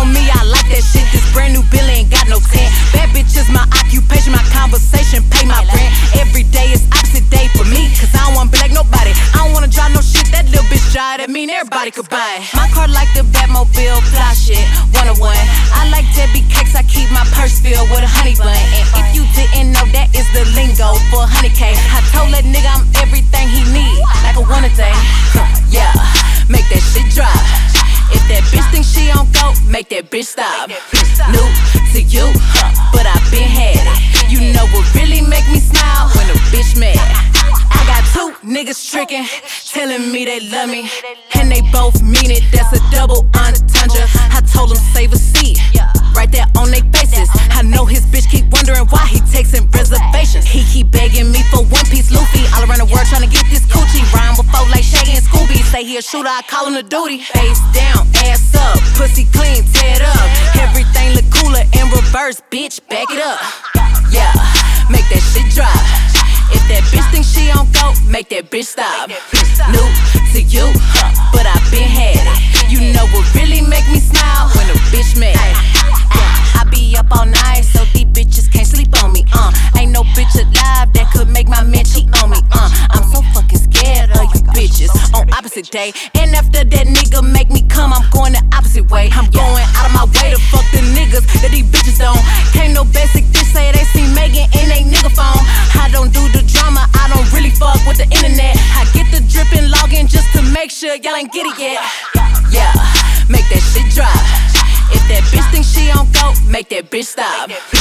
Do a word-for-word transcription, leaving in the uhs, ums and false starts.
for me, I like that shit. This brand new bill ain't got no tent. Bad bitch is my occupation, my conversation, pay my rent. Every day is opposite day for me, cause I don't wanna be like nobody. I don't wanna drive no shit, that little bitch drive, that mean everybody could buy it. My car like the Batmobile, fly shit, one oh one. I like Debbie cakes, I keep my purse filled with a honey bun. And if you didn't know, that is the lingo for a honey cake. I told that nigga I'm everything he need, like a one a day. Yeah, make that shit drop. If that bitch think she on go, make that bitch stop. New to you, but I been had it. You know what really make me smile? When a bitch mad. I got two niggas tricking, telling me they love me, and they both mean it. That's a double entendre. I told them save a seat, right there on they faces. I know his bitch keep wondering why he takes in reservations. He keep begging me for one piece Luffy. All around the world trying to get this coochie. Rhyme before like Shaggy and Scooby. Say he a shooter, I call him the duty. Face down, ass up, pussy clean, tear it up. Everything look cooler in reverse, bitch, back it up. Yeah, make that shit drop. If that bitch think she on go, make that bitch stop. New to you, but I been had it. You know what really make me smile? When a bitch mad. I be up all night, so these bitches can't sleep on me. Uh, ain't no bitch alive that could make my man cheat on me. Uh, I'm so fucking scared of you bitches on opposite day. And after that nigga make me come, I'm going the opposite way. I'm going out of my way to fuck the niggas that these bitches don't. Can't no basic bitch say they see Megan in they nigga phone. I don't do the drama, I don't really fuck with the internet. I get the drippin' login just to make sure y'all ain't get it yet. Yeah, make that shit drop. If that bitch think she on go, make that bitch stop.